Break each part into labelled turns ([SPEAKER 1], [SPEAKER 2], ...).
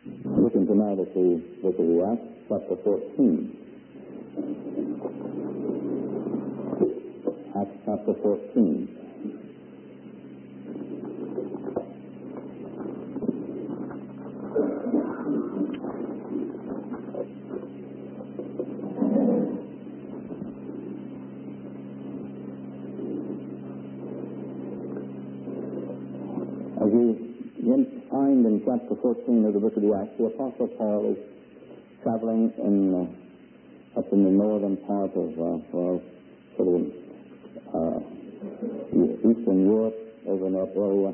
[SPEAKER 1] Looking tonight at the book of the Acts, chapter 14. Acts chapter 14. As you find in chapter 14 of the book of the Acts, the Apostle Paul is traveling up in the northern part of Eastern Europe, over in that area.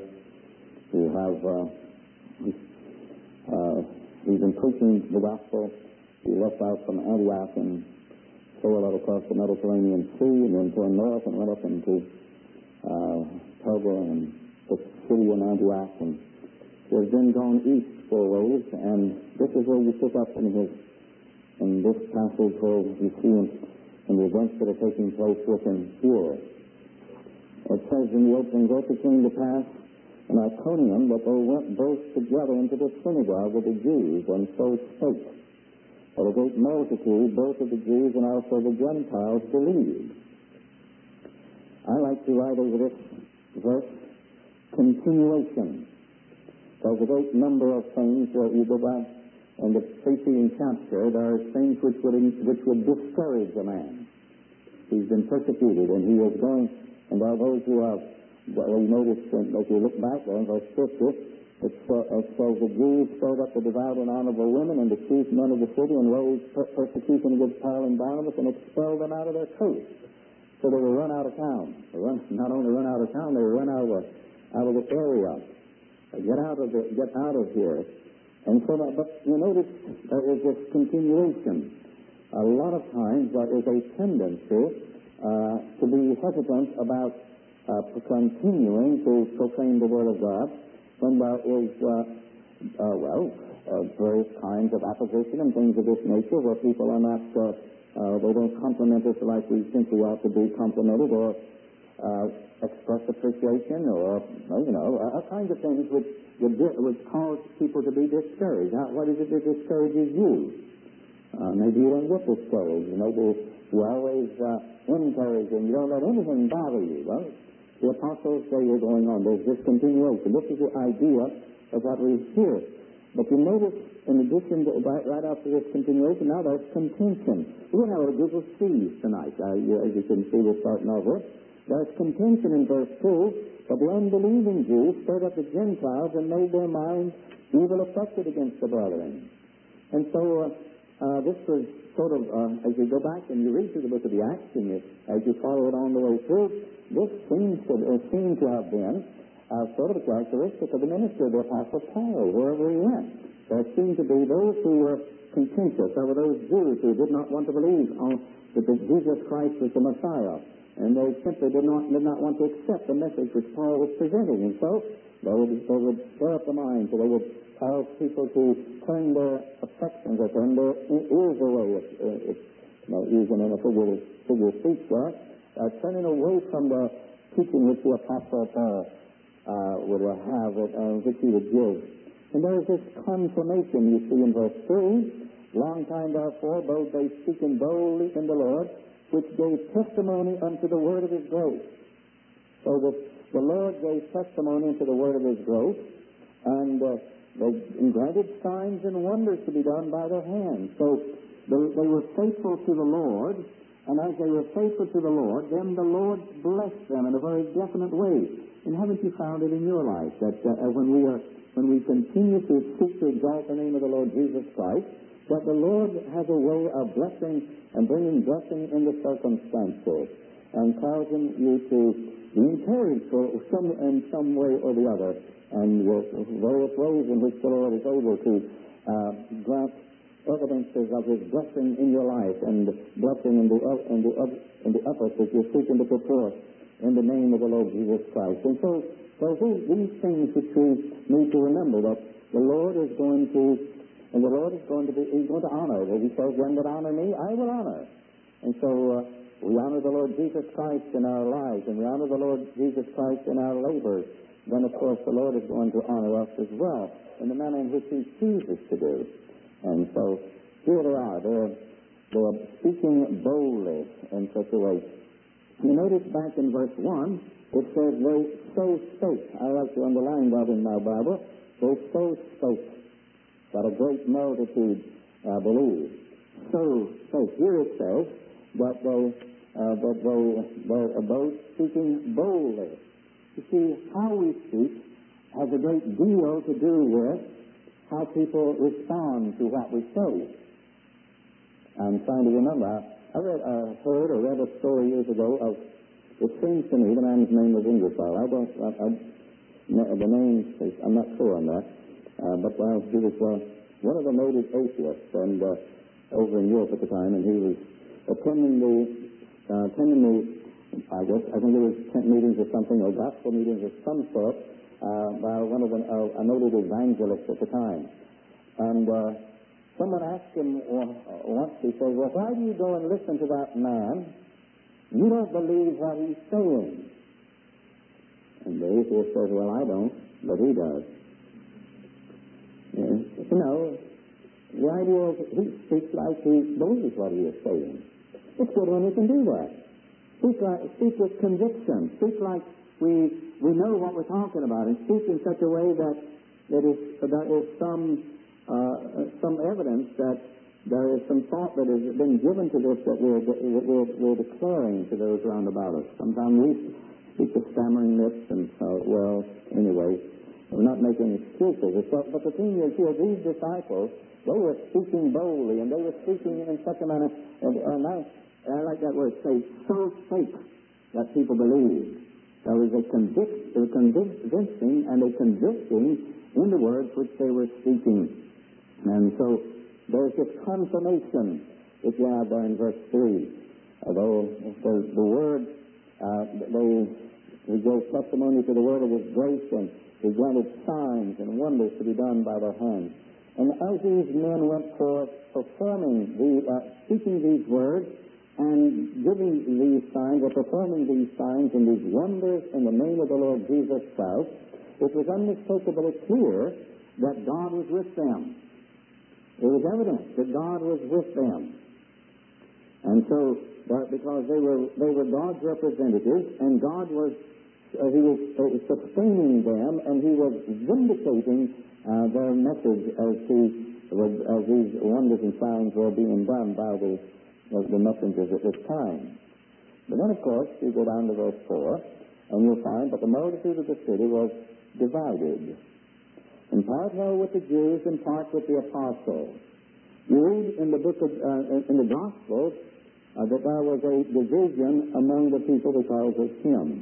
[SPEAKER 1] He's been preaching the gospel. He left out from Antioch and sailed out across the Mediterranean Sea, and then turned north and went up into Perga and the city in Antioch, and he has then gone east for a ways, and this is where you pick up in this passage where you see in the events that are taking place with him here. It says in the opening verse, it came to pass in Iconium that they went both together into the synagogue of the Jews, and so spake. For a great multitude, both of the Jews and also the Gentiles, believed. I like to write over this verse, continuation. There's a great number of things where you go back in the preceding chapter, there are things which would discourage a man. He's been persecuted, and he is going, and there are those who have, you notice, if you look back there in verse 50, it says the Jews stirred up the devout and honorable women and the chief men of the city and raised persecution against Paul and Barnabas and expelled them out of their coast. So they were run out of town. Not only run out of town, they were run out of the area. Get out of here. And so but you notice there is this continuation. A lot of times there is a tendency to be hesitant about continuing to proclaim the Word of God when there is, various kinds of opposition and things of this nature where people are not, they don't compliment us like we think we ought to be complimented, or express appreciation, or all kinds of things which would cause people to be discouraged. Now, what is it that discourages you? Maybe you don't get discouraged. Maybe you're always encouraged and you don't let anything bother you. Well, the apostles say you're going on. There's this continuation. This is the idea of what we hear. But you notice, in addition to right after this continuation, now there's contention. We're going to have a group of C's tonight. As you can see, we're starting over. There's contention in verse 2, but the unbelieving Jews stirred up the Gentiles and made their minds evil affected against the brethren. And so this was sort of, as you go back and you read through the book of the Acts, and as you follow it on the way through, this seems to have been sort of a characteristic of the ministry of the Apostle Paul, wherever he went. There seemed to be those who were contentious. There were those Jews who did not want to believe that Jesus Christ was the Messiah. And they simply did not want to accept the message which Paul was presenting. And so they would stir up the minds, so they would cause people to turn their affections or turn their ears away, using in a figure of speech there, turning away from the teaching which the Apostle Paul would have, which he would give. And there is this confirmation you see in verse 3. Long time therefore, both they speaking boldly in the Lord, which gave testimony unto the word of his grace. So that the Lord gave testimony unto the word of his grace, and they granted signs and wonders to be done by their hands. So they were faithful to the Lord, and as they were faithful to the Lord, then the Lord blessed them in a very definite way. And haven't you found it in your life that when we continue to seek to exalt the name of the Lord Jesus Christ, that the Lord has a way of blessing and bringing blessing in the circumstances and causing you to be encouraged in some way or the other, and various ways in which the Lord is able to grant evidences of his blessing in your life and blessing in the efforts that you're seeking to put forth in the name of the Lord Jesus Christ. And so these things which we need to remember, that the Lord is going to, and the Lord is going to he's going to honor. He says, "Them that honor me, I will honor." And so we honor the Lord Jesus Christ in our lives, and we honor the Lord Jesus Christ in our labors. then of course the Lord is going to honor us as well in the manner in which He chooses to do. And so here they are. They're speaking boldly in such a way. You notice back in verse 1, it says they so spake. I like to underline that in my Bible. They so spake that a great multitude believed. So spake. Here it says that they're both speaking boldly. You see, how we speak has a great deal to do with how people respond to what we say. I'm trying to remember. I heard or read a story years ago of, it seems to me, the man's name was Ingersoll. The name, I'm not sure on that. But he was one of the noted atheists and over in Europe at the time, and he was attending I think it was tent meetings or something, or gospel meetings of some sort, by one of a noted evangelist at the time. And someone asked him once, he said, well, why do you go and listen to that man? You don't believe what he's saying. And the atheist says, well, I don't, but he does. Yes. You know, the idea is he speaks like he believes what he is saying. It's good when he can do that. Speak with conviction. Speak like we know what we're talking about, and speak in such a way that there is some evidence that there is some thought that has been given to this that we're declaring to those around about us. Sometimes we speak with stammering lips, and well, anyway, we're not making excuses. But the thing is here, these disciples, they were speaking boldly, and they were speaking in such a manner, and I like that word, say, so fake that people believed. There was a convincing and a convicting in the words which they were speaking. And so there's this confirmation that you have there in verse 3. Although the word, he gave testimony to the word of His grace, and He granted signs and wonders to be done by their hands. And as these men went forth performing speaking these words, and giving these signs, or performing these signs and these wonders in the name of the Lord Jesus Christ, it was unmistakably clear that God was with them. It was evident that God was with them. And so, because they were God's representatives, and God was, He was sustaining them, and He was vindicating their message as these wonders and signs were being done by the messengers at this time. But then, of course, you go down to verse 4, and you'll find that the multitude of the city was divided. In part held with the Jews, in part with the apostles. You read in the book of, in the Gospels, that there was a division among the people because of Him,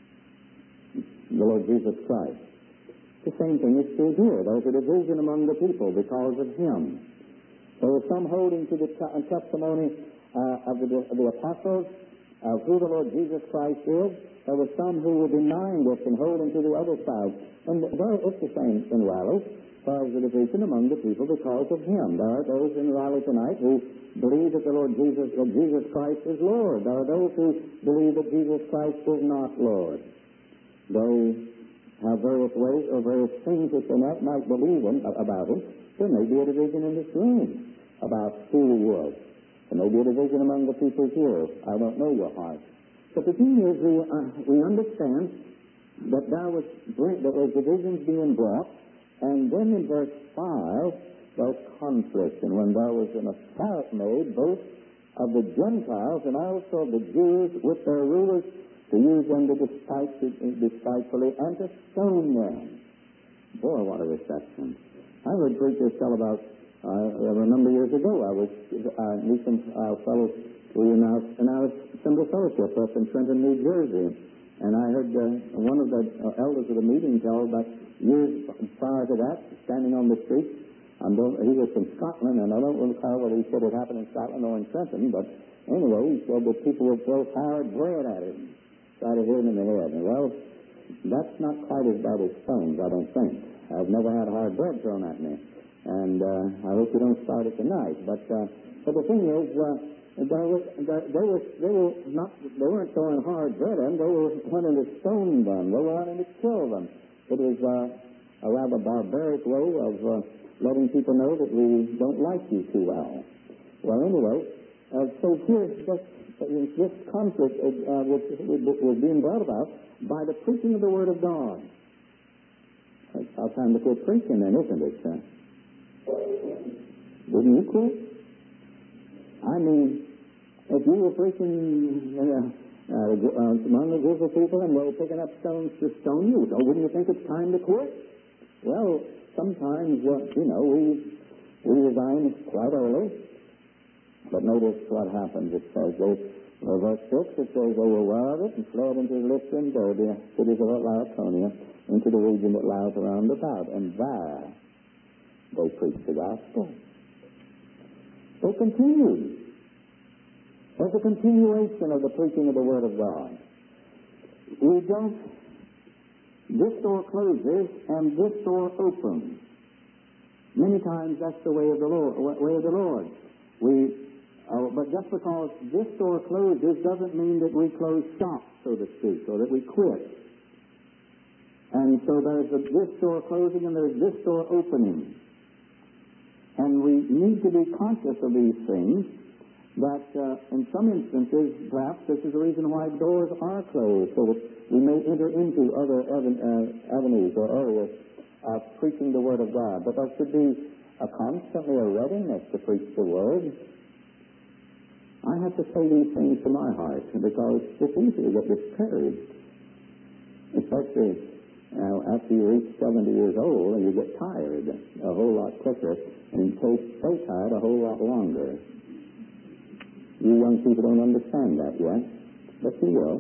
[SPEAKER 1] the Lord Jesus Christ. The same thing is true here. There's a division among the people because of Him. There were some holding to the testimony of the apostles of who the Lord Jesus Christ is. There were some who were denying this and holding to the other side. And it's the same in Raleigh. There's a division among the people because of Him. There are those in Raleigh tonight who believe that Jesus Christ is Lord. There are those who believe that Jesus Christ is not Lord. They have various ways or various things that they might believe about Him. There may be a division in this room about who He is. There may be a division among the people here. I don't know your heart. But the thing is, we understand that there was divisions being brought, and then in verse 5, there was conflict. And when there was an assault made, both of the Gentiles and also of the Jews with their rulers, to use them despitefully and to stone them. Boy, what a reception. I heard preachers tell about, I remember years ago, I knew some fellows who were now in our Assembly Fellowship up in Trenton, New Jersey. And I heard one of the elders of the meeting tell about years prior to that, standing on the street. He was from Scotland, and I don't recall whether he said it happened in Scotland or in Trenton, but anyway, he said that people would throw hard bread at him, try to hit him in the head. And well, that's not quite as bad as stones, I don't think. I've never had hard bread thrown at me, and I hope you don't start it tonight. But the thing is, they weren't throwing hard bread at them. They were wanting to stone them. They were wanting to kill them. It is a rather barbaric way of letting people know that we don't like you too well. Well, anyway, so here this conflict was being brought about by the preaching of the Word of God. It's about time to quit preaching then, isn't it? Wouldn't you quit? I mean, if you were preaching among a group of people and they were picking up stones to stone you, wouldn't you think it's time to quit? Well, sometimes, we resign quite early. But notice what happens. It says, verse 6, it says, they were aware of it and fled into Lystra and Derbe, cities of Lycaonia, into the region that lies around about. And there they preached the gospel. They continued. There's a continuation of the preaching of the Word of God. This door closes and this door opens. Many times that's the way of the Lord. But just because this door closes doesn't mean that we close shop, so to speak, or that we quit. And so there's this door closing and there's this door opening. And we need to be conscious of these things, that in some instances, perhaps this is the reason why doors are closed, so that we may enter into other avenues or areas of preaching the Word of God. But there should be constantly a readiness to preach the Word. I have to say these things to my heart because it's easy to get discouraged, especially after you reach 70 years old and you get tired a whole lot quicker and stay tired a whole lot longer. You young people don't understand that yet, but you will.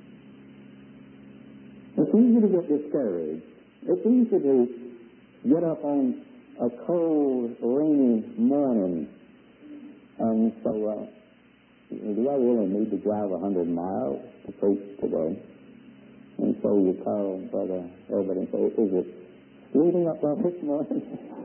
[SPEAKER 1] It's easy to get discouraged. It's easy to get up on a cold, rainy morning and so, do I really need to drive 100 miles to preach today? And so you call Brother Herbert and say, is it sleeting up there this morning?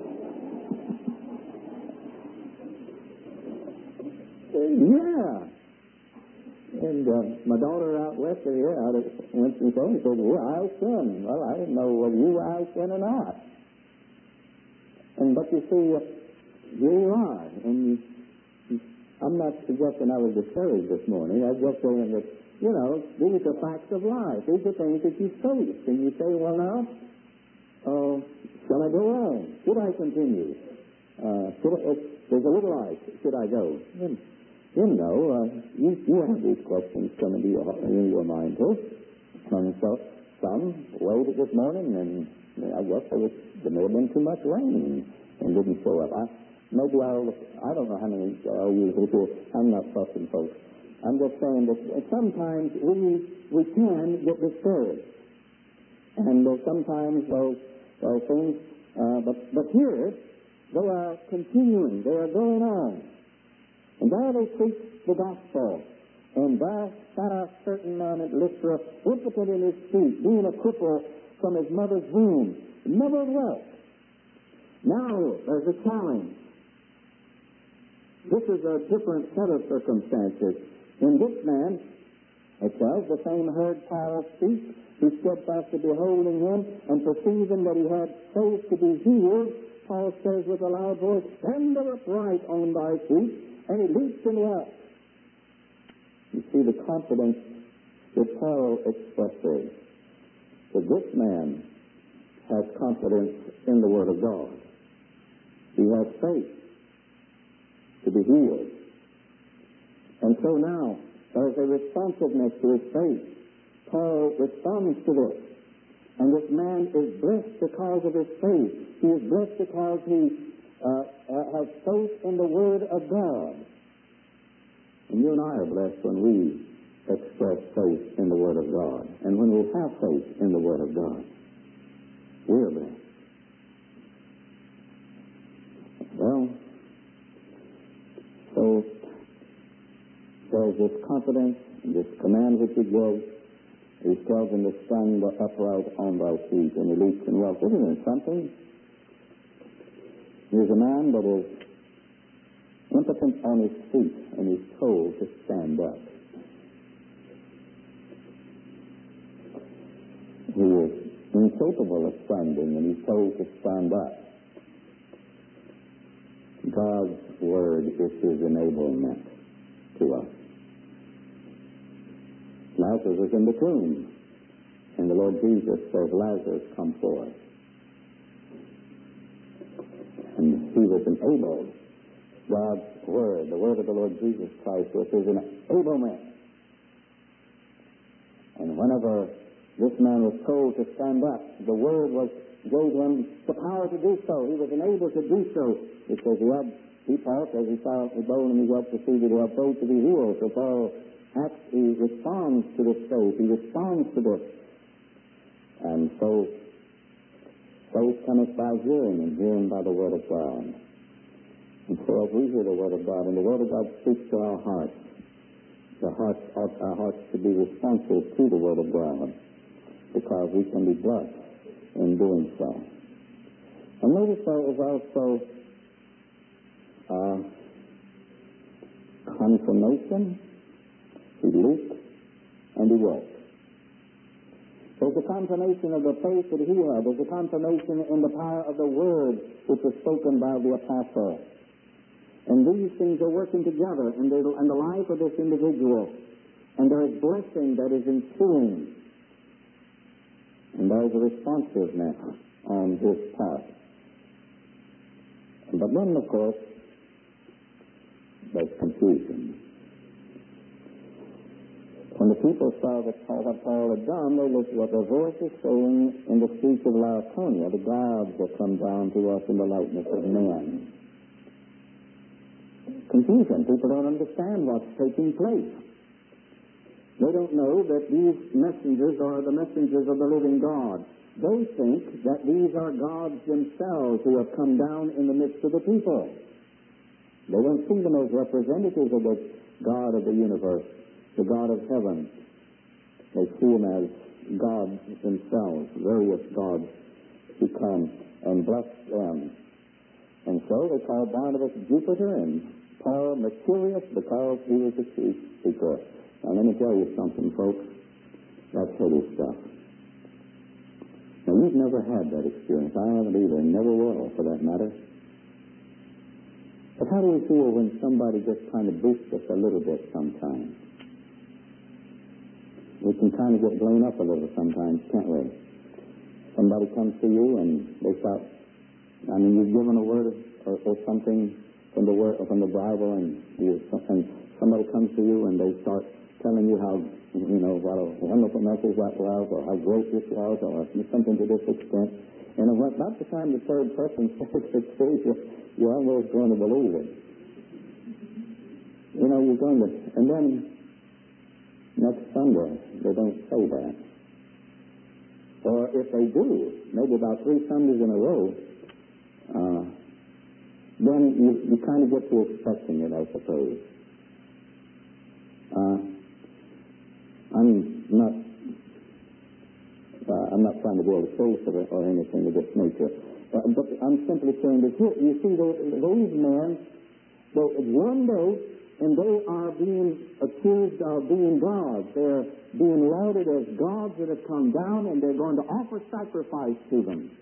[SPEAKER 1] Yeah. And my daughter out west of here, out of Winston-Salem, said, we're out sin. Well, I didn't know whether you were out sin or not. But you see, here you are. And I'm not suggesting I was discouraged this morning. I'm just saying that, these are the facts of life. These are things that you face. And you say, well, now, shall I go on? Should I continue? There's a little life. Should I go? You have these questions coming to your mind, too. And so some waited this morning, and I guess there may have been too much rain and didn't show up. I don't know how many are usually here. I'm not fussing folks. I'm just saying that sometimes we can get discouraged. And sometimes those things, but here, they are continuing. They are going on. And there they preach the gospel. And there sat a certain man at Lystra, impotent in his feet, being a cripple from his mother's womb, never walked. Now there's a challenge. This is a different set of circumstances. In this man, it says, the same heard Paul speak, who steadfastly beholding him and perceiving that he had faith to be healed, Paul says with a loud voice, stand upright on thy feet, and he leaped and walked. You see the confidence that Paul expresses. That this man has confidence in the Word of God. He has faith to be healed. And so now, there's a responsiveness to his faith. Paul responds to this. And this man is blessed because of his faith. He is blessed because he has faith in the Word of God. And you and I are blessed when we express faith in the Word of God. And when we have faith in the Word of God, we are blessed. Well, so there's this confidence, this command which he gives. He tells him to stand upright on thy feet, and he leaps and walks. Isn't it something? Here's a man that is impotent on his feet, and he's told to stand up. He is incapable of standing, and he's told to stand up. God's Word is his enablement to us. Lazarus was in the tomb, and the Lord Jesus says, Lazarus, come forth. And he was enabled. God's Word, the Word of the Lord Jesus Christ, was his enablement. And whenever this man was told to stand up, the Word gave him the power to do so. He was enabled to do so because he felt, as he felt the bone in his help to see that he had faith to be healed. So Paul he responds to this faith. He responds to this. And so faith cometh by hearing, and hearing by the Word of God. And so as we hear the Word of God, and the Word of God speaks to our hearts, our hearts to be responsive to the Word of God, because we can be blessed in doing so. And notice there is also confirmation, belief, and the work. There's a confirmation of the faith that he had. There's a confirmation in the power of the Word which was spoken by the apostle. And these things are working together in the life of this individual. And there is blessing that is ensuing. And there is a responsiveness on his part. But then, of course, there's confusion. When the people saw what Paul had done, they looked at what their voices saying in the streets of Lycaonia, the gods that come down to us in the likeness of men. Confusion. People don't understand what's taking place. They don't know that these messengers are the messengers of the living God. They think that these are gods themselves who have come down in the midst of the people. They don't see them as representatives of the God of the universe, the God of heaven. They see them as gods themselves, various gods who come and bless them. And so they call Barnabas Jupiter and Paul Mercurius because he was the chief speaker. Now let me tell you something, folks. That's heady stuff. Now you've never had that experience. I haven't either, and never will, for that matter. But how do we feel when somebody just kind of boosts us a little bit sometimes? We can kind of get blown up a little sometimes, can't we? Somebody comes to you and they start, you've given a word or something from the Bible, and somebody comes to you and they start telling you how, what a wonderful message that was, or how great this was, or something to this extent. And about the time the third person says it to you, you're almost going to believe it. You're going to, and then next Sunday they don't say that. Or if they do, maybe about 3 Sundays in a row, then you kind of get to expecting it, I suppose. I'm not trying to build a case or anything of this nature. But I'm simply saying that here, you see, those men, one day, and they are being accused of being gods. They're being lauded as gods that have come down, and they're going to offer sacrifice to them.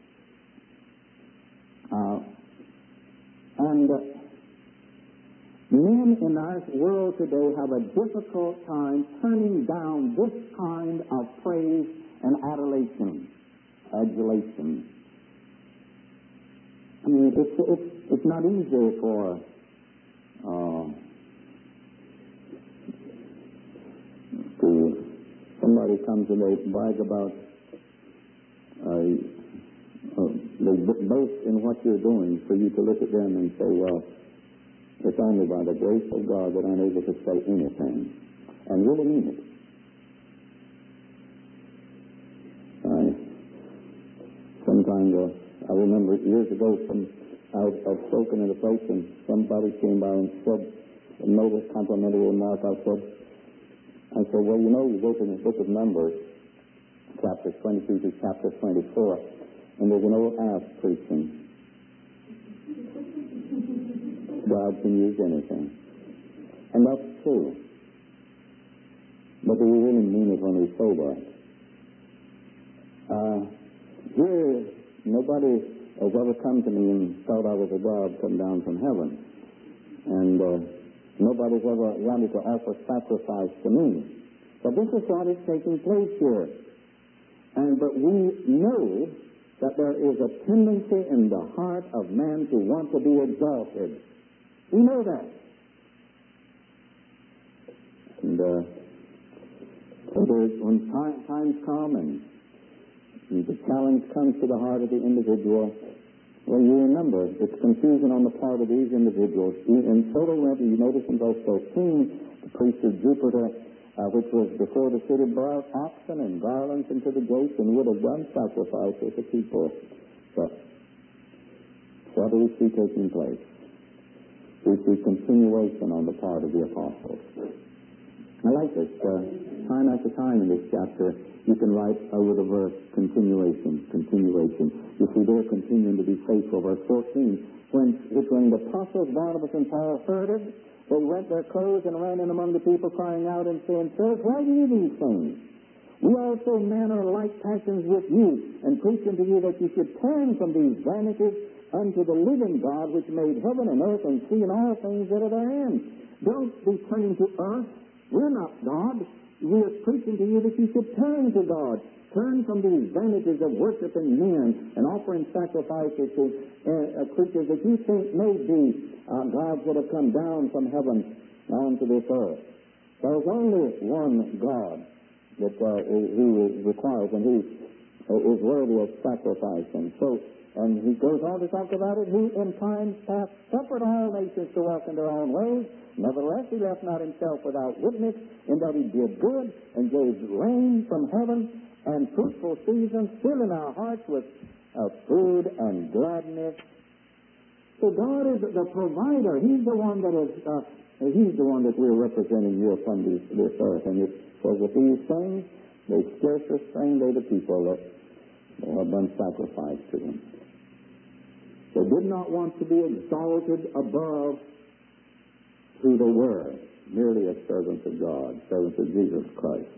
[SPEAKER 1] Men in our world today have a difficult time turning down this kind of praise and adulation. It's not easy for somebody comes and they brag about they boast in what you're doing, for you to look at them and say, well, it's only by the grace of God that I'm able to say anything, and really mean it. Sometimes I remember years ago I've spoken at a place and somebody came by and said a noble complimentary remark. I said, well, you go to the book of Numbers, chapter 22 to chapter 24, and there's an old ass preaching. God can use anything. And that's true. But do we really mean it when we say that? nobody has ever come to me and thought I was a God come down from heaven. And nobody's ever wanted to offer sacrifice to me. But this is what is taking place here. But we know that there is a tendency in the heart of man to want to be exalted. We know that. And so when times come and the challenge comes to the heart of the individual, well, you remember, it's confusion on the part of these individuals. And so they went, you notice in verse 13, the priest of Jupiter, which was before the city, brought oxen and garlands into the gates and would have done sacrifice with the people. But what do we see taking place? We see continuation on the part of the apostles. I like this. Time after time in this chapter, you can write over the verse, continuation. You see, they're continuing to be faithful. Verse 14, when the apostles Barnabas and Paul heard it, they rent their clothes and ran in among the people, crying out and saying, Sirs, why do you these things? We also men are like passions with you, and preach unto you that you should turn from these vanities unto the living God, which made heaven and earth and sea and all things that are therein. Don't be turning to earth. We're not God. We're preaching to you that you should turn to God. Turn from these vanities of worshiping men and offering sacrifices to creatures that you think may be gods that have come down from heaven onto this earth. There's only one God that who is required and who is worthy of sacrifice. And he goes on to talk about it, who in times past suffered all nations to walk in their own ways. Nevertheless, he left not himself without witness, in that he did good and gave rain from heaven and fruitful seasons, filling our hearts with food and gladness. So God is the provider. He's the one that is. He's the one that we're representing here from this earth. And it says with these things, they scarce restrained the people that they have done sacrifice to them. They did not want to be exalted above who they were, merely as servants of God, servants of Jesus Christ.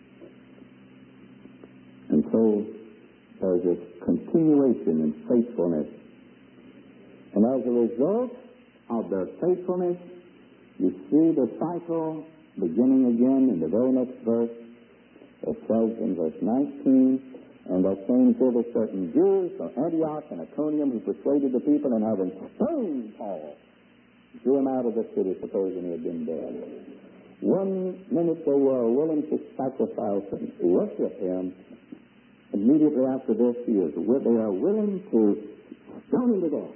[SPEAKER 1] And so there's this continuation in faithfulness. And as a result of their faithfulness, you see the cycle beginning again in the very next verse. It says in verse 19, and there came thither certain Jews from Antioch and Iconium who persuaded the people, and having stoned Paul, threw him out of the city, supposing he had been dead. 1 minute they were willing to sacrifice and worship him. Immediately after this, they are willing to stone him to death.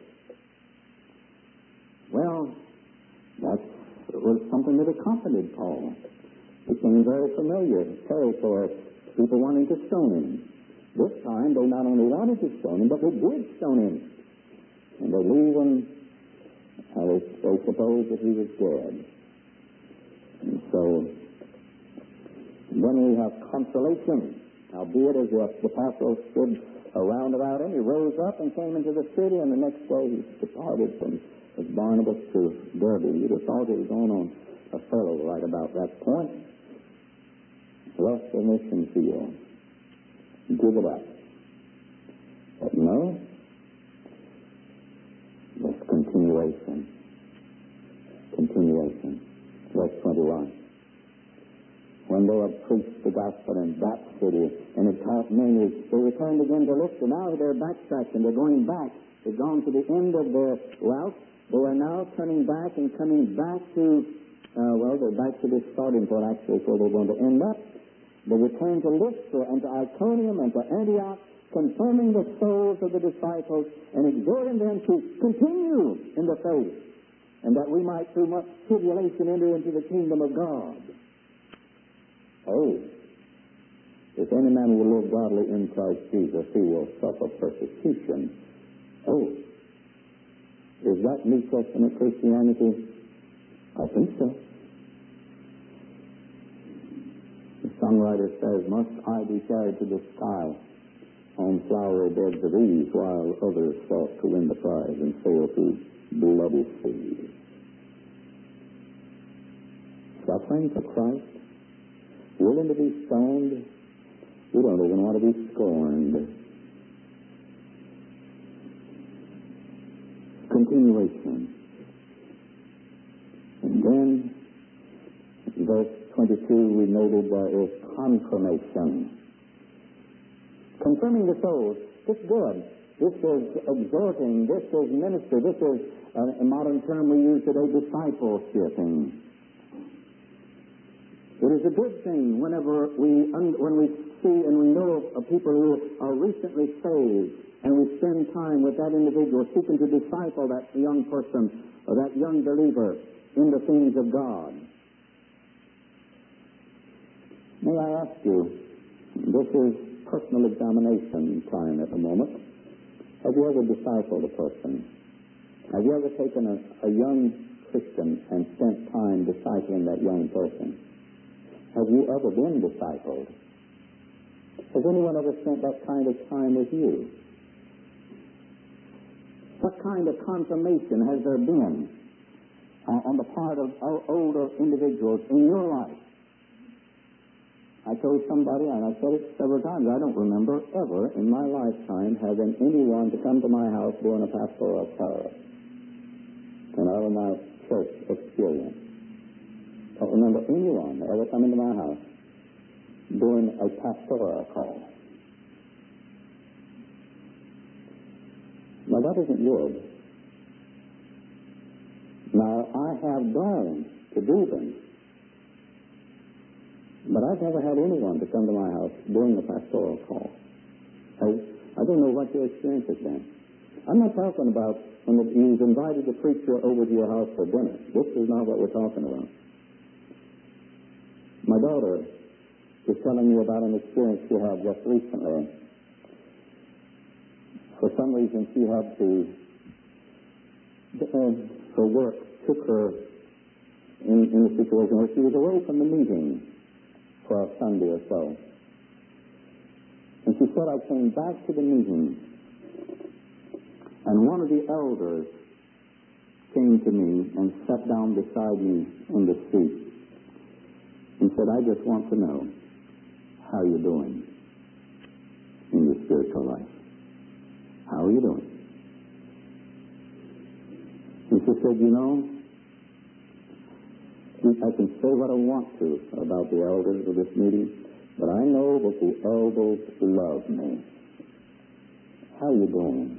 [SPEAKER 1] Well, that was something that accompanied Paul. It became very familiar territory, people wanting to stone him. This time, they not only wanted to stone him, but they did stone him. And they leave him, they supposed that he was dead. And so, then we have consolation. Howbeit, as the apostle stood around about him, he rose up and came into the city, and the next day he departed from Barnabas to Derbe. You'd have thought he was going on a fellow right about that point. Left the mission field. Give it up. But no, this continuation. Verse 21. When they had preached the gospel in that city and had taught many, they returned again to Lystra. Now they're backtracking. They're going back. They've gone to the end of their route. They are now turning back and coming back to, they're back to this starting point, actually, where they're going to end up. They return to Lystra and to Iconium and to Antioch, confirming the souls of the disciples and exhorting them to continue in the faith, and that we might through much tribulation enter into the kingdom of God. Oh, if any man will live godly in Christ Jesus, he will suffer persecution. Oh, is that New Testament Christianity? I think so. The songwriter says, must I be carried to the sky on flowery beds of ease, while others sought to win the prize and sail through bloody seas? Suffering for Christ, willing to be stoned, we don't even want to be scorned. continuation. And then, in verse 22, we noted there is confirmation. Confirming the souls. This is good. This is exhorting. This is ministry. This is, a modern term we use today, discipleshiping. It is a good thing whenever when we see and we know of people who are recently saved, and we spend time with that individual seeking to disciple that young person or that young believer in the things of God. May I ask you, this is personal examination time at the moment. Have you ever discipled a person? Have you ever taken a young Christian and spent time discipling that young person? Have you ever been discipled? Has anyone ever spent that kind of time with you? What kind of confirmation has there been on the part of older individuals in your life? I told somebody, and I've said it several times, I don't remember ever in my lifetime having anyone to come to my house during a pastoral service. And out of my church experience, I don't remember anyone ever coming to my house during a pastoral call. Now, that isn't good. Now, I have gone to do them, but I've never had anyone to come to my house during the pastoral call. I don't know what your experience has been. I'm not talking about when you've invited the preacher over to your house for dinner. This is not what we're talking about. My daughter was telling me about an experience she had just recently. For some reason, she had to, her work took her in a situation where she was away from the meeting for a Sunday or so. And she said, I came back to the meeting, and one of the elders came to me and sat down beside me in the seat and said, I just want to know how you're doing in your spiritual life. How are you doing? And she said, you know, I can say what I want to about the elders of this meeting, but I know that the elders love me. How are you doing?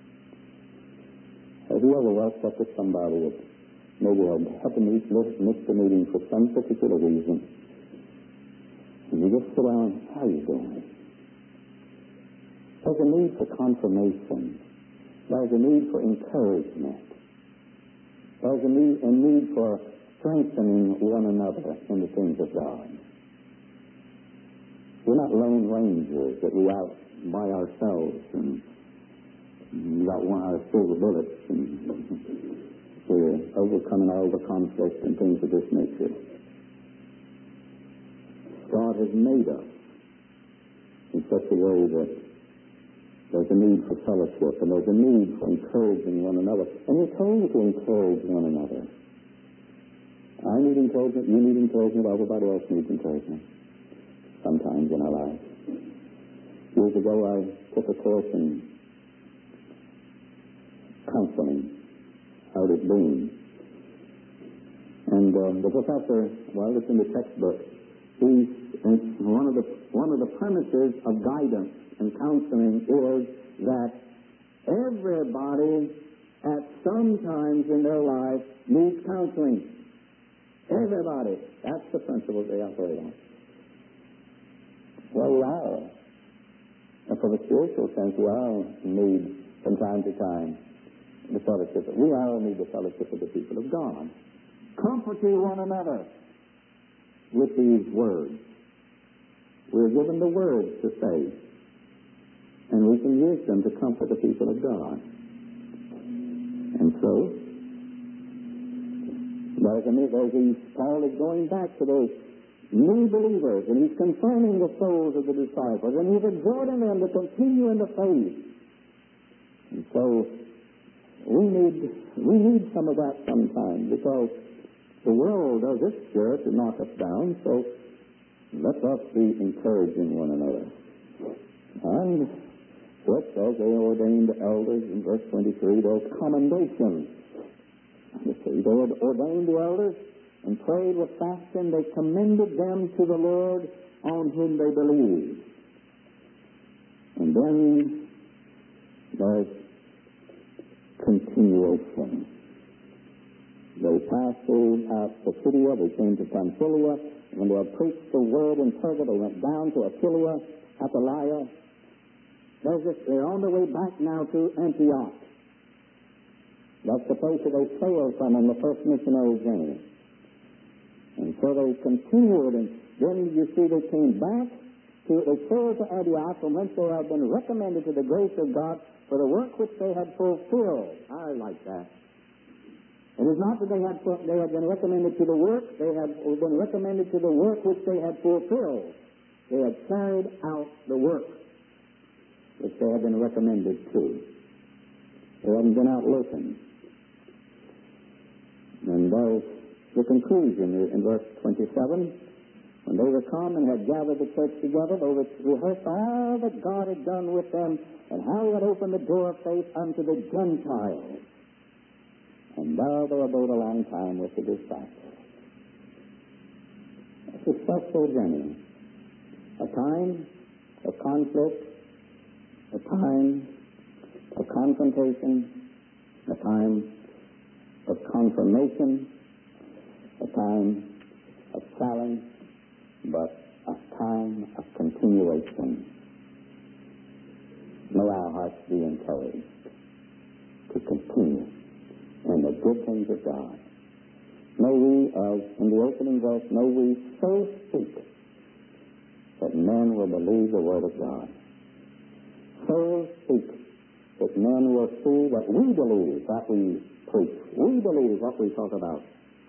[SPEAKER 1] Have you ever walked up to somebody that maybe had to miss the meeting for some particular reason, and you just sit down, how are you doing? There's a need for confirmation. There's a need for encouragement. There's a need for strengthening one another in the things of God. We're not lone rangers that we out by ourselves and we got our silver bullets and we're overcoming all the conflicts and things of this nature. God has made us in such a way that there's a need for fellowship and there's a need for encouraging one another. And we're told to encourage one another. I need encouragement, you need encouragement, everybody else needs encouragement sometimes in our lives. Years ago I took a course in counseling out at Boone. And the professor, well, it's in the textbook, one of the premises of guidance and counseling is that everybody at some times in their life needs counseling. Everybody. That's the principle they operate on. Well, we all, and from a spiritual sense, we all need, from time to time, the fellowship. We all need the fellowship of the people of God. Comforting one another with these words. We're given the words to say, and we can use them to comfort the people of God. And so, Paul is going back to those new believers, and he's confirming the souls of the disciples, and he's exhorting them to continue in the faith. And so, we need some of that sometimes, because the world does its share to knock us down, so let us be encouraging one another. And which, as they ordained elders in verse 23, there's commendation. You see, they had ordained the elders and prayed with fasting. They commended them to the Lord on whom they believed. And then there's continuation. They passed through Pisidia, they came to Pamphylia. When they had preached the word in Perga, they went down to Attalia, They're on their way back now to Antioch. That's the place that they sailed from on the first missionary journey. And so they continued, and then you see they came back they sailed to Antioch, from whence they had been recommended to the grace of God for the work which they had fulfilled. I like that. It is not that they had been recommended to the work, they had been recommended to the work which they had fulfilled. They had carried out the work which they had been recommended to. They hadn't been out looking. And there's the conclusion in verse 27. When they were come and had gathered the church together, they rehearsed all that God had done with them and how he had opened the door of faith unto the Gentiles. And there they abode a long time with the disciples. A successful journey. A time of conflict, a time of confrontation, a time of confirmation, a time of challenge, but a time of continuation. May our hearts be encouraged to continue in the good things of God. May we, as in the opening verse, may we so speak that men will believe the word of God. So speak that men will see that we believe what we preach. We believe what we talk about.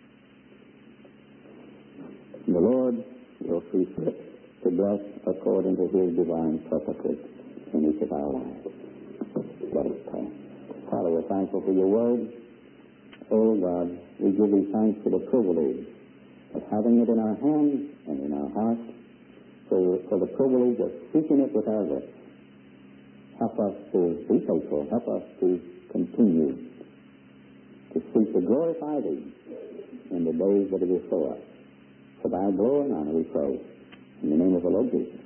[SPEAKER 1] The Lord will see fit to bless according to his divine purposes in each of our lives. Let us pray. Father, we're thankful for your word. Oh God, we give thee thanks for the privilege of having it in our hands and in our hearts, for the privilege of speaking it with our lips. Help us to be faithful. Help us to continue to seek to glorify thee in the days that are before us. For thy glory and honor we pray. In the name of the Lord Jesus.